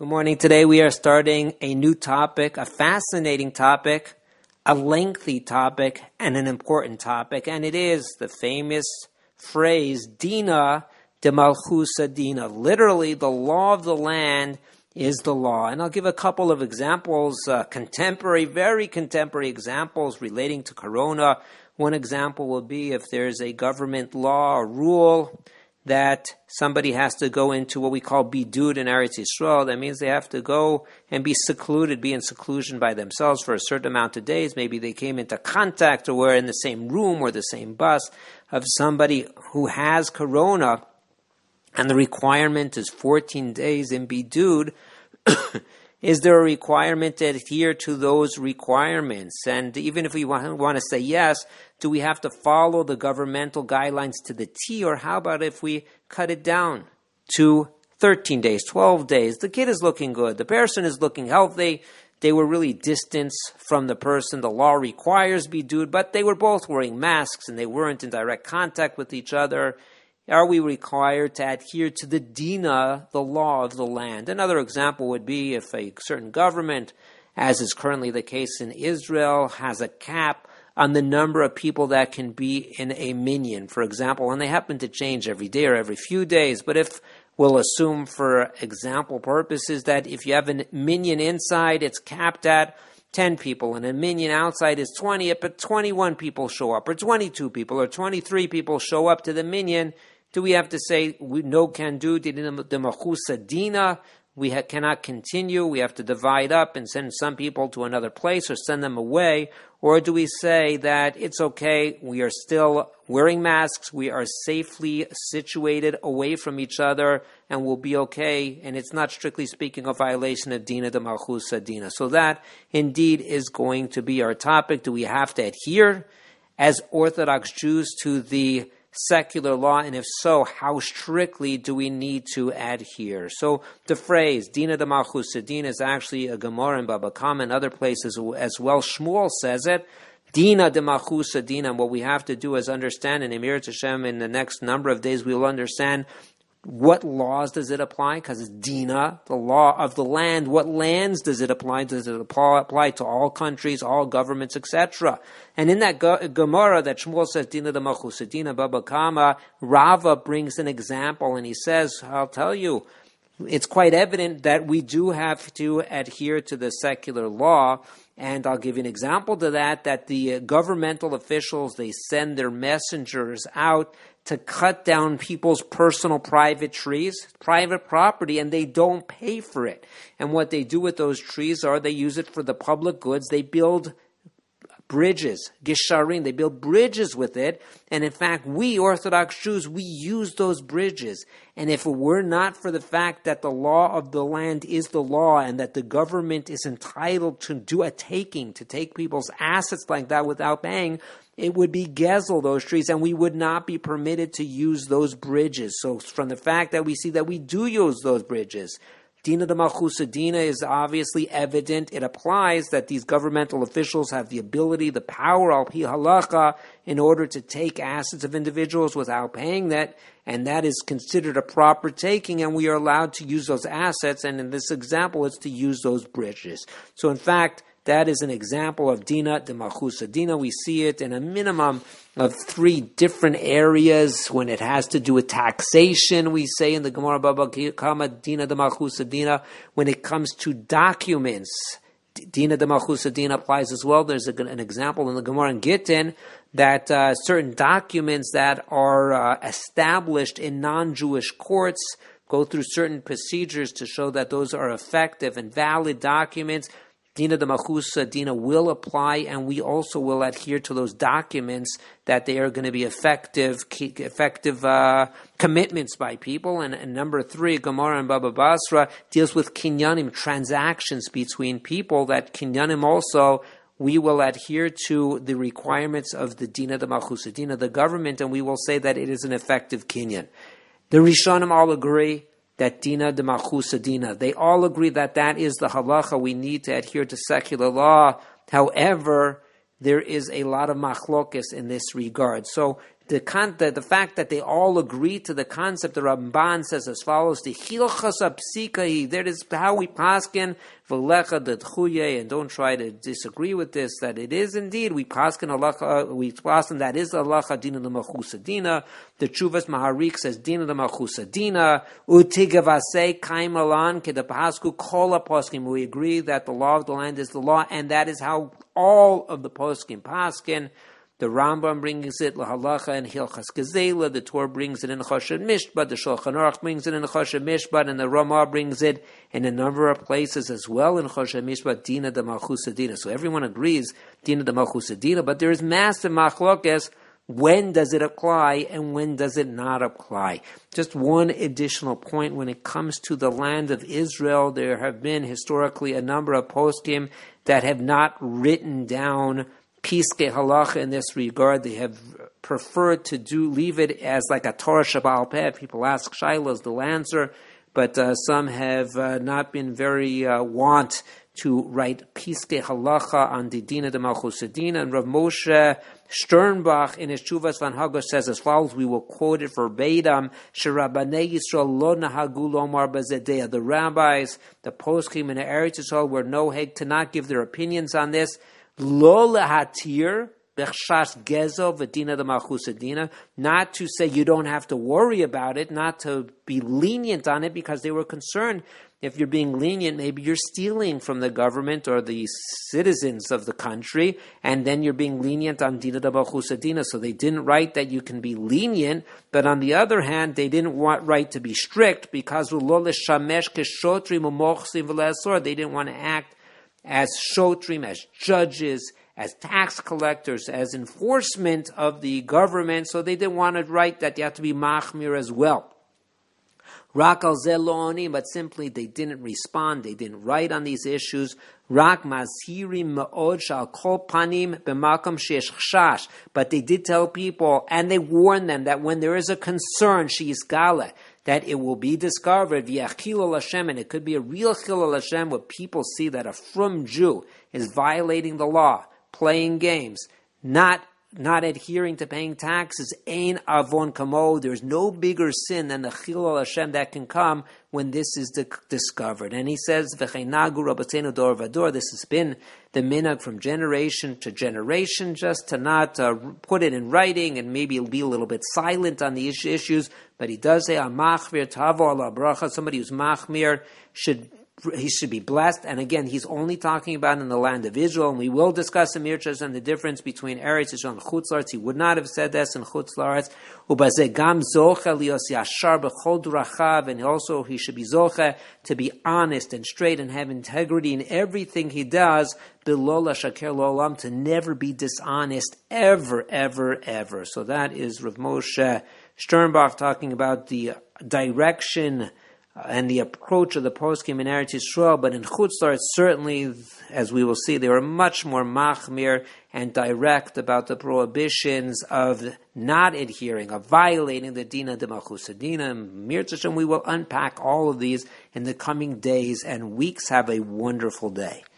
Good morning. Today we are starting a new topic, a fascinating topic, a lengthy topic, and an important topic. And it is the famous phrase, Dina de Malchusa Dina. Literally, the law of the land is the law. And I'll give a couple of examples, very contemporary examples relating to Corona. One example will be if there's a government law or rule that somebody has to go into what we call bidud in Eretz Yisrael. That means they have to go and be secluded, be in seclusion by themselves for a certain amount of days. Maybe they came into contact or were in the same room or the same bus of somebody who has corona, and the requirement is 14 days in bidud. Is there a requirement to adhere to those requirements? And even if we want to say yes, do we have to follow the governmental guidelines to the T? Or how about if we cut it down to 13 days, 12 days? The kid is looking good. The person is looking healthy. They were really distanced from the person. The law requires bidud, but they were both wearing masks and they weren't in direct contact with each other. Are we required to adhere to the dina, the law of the land? Another example would be if a certain government, as is currently the case in Israel, has a cap on the number of people that can be in a minyan, for example, and they happen to change every day or every few days. But if we'll assume for example purposes that if you have a minyan inside, it's capped at 10 people, and a minyan outside is 20, but 21 people show up, or 22 people, or 23 people show up to the minyan, do we have to say, no can do, de Malchusa Dina, we cannot continue, we have to divide up and send some people to another place or send them away? Or do we say that it's okay, we are still wearing masks, we are safely situated away from each other, and we'll be okay, and it's not strictly speaking a violation of Dina de Malchusa Dina? So that indeed is going to be our topic. Do we have to adhere as Orthodox Jews to the secular law, and if so, how strictly do we need to adhere? So the phrase Dina de Malchusa Dina is actually a Gemara in Baba Kama and other places as well. Shmuel says it, Dina de Malchusa Dina. And what we have to do is understand, and Emir Tashem in the next number of days we will understand what laws does it apply, because it's Dina, the law of the land. What lands does it apply? Does it apply to all countries, all governments, etc.? And in that Gemara that Shmuel says, Dina de Malchusa Dina, Baba Kama, Rava brings an example, and he says, I'll tell you, it's quite evident that we do have to adhere to the secular law. And I'll give you an example to that the governmental officials, they send their messengers out to cut down people's personal private trees, private property, and they don't pay for it. And what they do with those trees are they use it for the public goods. They build bridges, gisharim, they build bridges with it. And in fact, we Orthodox Jews, we use those bridges. And if it were not for the fact that the law of the land is the law and that the government is entitled to do a taking, to take people's assets like that without paying, it would be gezel, those trees, and we would not be permitted to use those bridges. So from the fact that we see that we do use those bridges, Dina de Malchusa Dina is obviously evident. It applies that these governmental officials have the ability, the power, al pi halacha, in order to take assets of individuals without paying that, and that is considered a proper taking, and we are allowed to use those assets, and in this example, it's to use those bridges. So in fact, that is an example of Dina de Malchusa Dina. We see it in a minimum of 3 different areas. When it has to do with taxation, we say in the Gemara Baba Kama, Dina de Malchusa Dina. When it comes to documents, Dina de Malchusa Dina applies as well. There's an example in the Gemara in Gittin that certain documents that are established in non-Jewish courts go through certain procedures to show that those are effective and valid documents. Dina de Malchusa Dina will apply, and we also will adhere to those documents that they are going to be effective commitments by people. And number 3, Gemara and Baba Basra deals with kinyanim, transactions between people, that kinyanim also we will adhere to the requirements of the Dina de Malchusa Dina, the government, and we will say that it is an effective kinyan. The Rishonim all agree that Dina de Malchusa Dina. They all agree that that is the halacha. We need to adhere to secular law. However, there is a lot of machlokes in this regard. So the fact that they all agree to the concept, the Ramban says as follows: the hilchas apsikahi. That is how we paskin v'lecha d'tchuye, and don't try to disagree with this. That it is indeed we paskin halacha. We paskin that is the halacha dina l'malchusa. The Chuvas Maharik says dina l'malchusa utigavasei kaim alan kedapasku kol poskim. We agree that the law of the land is the law, and that is how all of the poskim paskin. The Rambam brings it lahalacha and Hilchas Gezela. The Torah brings it in Choshen Mishpat. The Shulchan Aruch brings it in Choshen Mishpat, and the Ramah brings it in a number of places as well in Choshen Mishpat. Dina de Malchusa Dina. So everyone agrees Dina de Malchusa Dina, but there is massive machlokes. When does it apply and when does it not apply? Just one additional point: when it comes to the land of Israel, there have been historically a number of poskim that have not written down Piskei halacha in this regard. They have preferred to leave it as like a Torah Shabbal Peh. People ask Shiloh's, they'll answer, but some have not been very want to write Piskei halacha on the Dina de Malchusa Dina. And Rav Moshe Sternbach in his Chuvas Van Hagosh says as follows, we will quote it verbatim: Sherabanei Yisrael lo nahagu lomar bazedeya. The rabbis, the poskim in the Eretz Yisrael were noheg to not give their opinions on this. Lo lehatir b'chshas gezo v'dina de malchusa dina, not to say you don't have to worry about it, not to be lenient on it, because they were concerned if you're being lenient, maybe you're stealing from the government or the citizens of the country, and then you're being lenient on dina de malchusa dina. So they didn't write that you can be lenient, but on the other hand, they didn't write to be strict, because lo leshamesh keshotrim u'mochsim v'le'asor, they didn't want to act as shotrim, as judges, as tax collectors, as enforcement of the government. So they didn't want to write that you have to be machmir as well. Rak al zeh lo onim, but simply they didn't respond. They didn't write on these issues. Rak mazhirim me'od shal kol panim b'makom sheyesh chashash. But they did tell people, and they warned them that when there is a concern, she's gala, that it will be discovered via chilul Hashem, and it could be a real chilul Hashem, where people see that a frum Jew is violating the law, playing games, not adhering to paying taxes. Ein avon kamo. There's no bigger sin than the chilul Hashem that can come when this is discovered. And he says, v'cheinagu rabbeinu dor vador. This has been the minhag from generation to generation, just to not put it in writing and maybe be a little bit silent on the issues. But he does say, "Machmir tavo ala bracha." Somebody who's machmir should be blessed. And again, he's only talking about in the land of Israel. And we will discuss in Mirchas and the difference between Eretz Yisrael and Chutz La'aretz. He would not have said this in Chutz La'aretz. Ubazeh gam zoche lios yashar b'chol durachav. And also he should be zoche to be honest and straight and have integrity in everything he does. B'lo l'shaker lo'olam, to never be dishonest ever, ever, ever. So that is Rav Moshe Sternbach talking about the direction and the approach of the poskim in Eretz Yisrael. But in Chutz La'aretz, certainly, as we will see, they were much more machmir and direct about the prohibitions of not adhering, of violating the Dina de Malchusa Dina. Mirz Hashem, we will unpack all of these in the coming days and weeks. Have a wonderful day.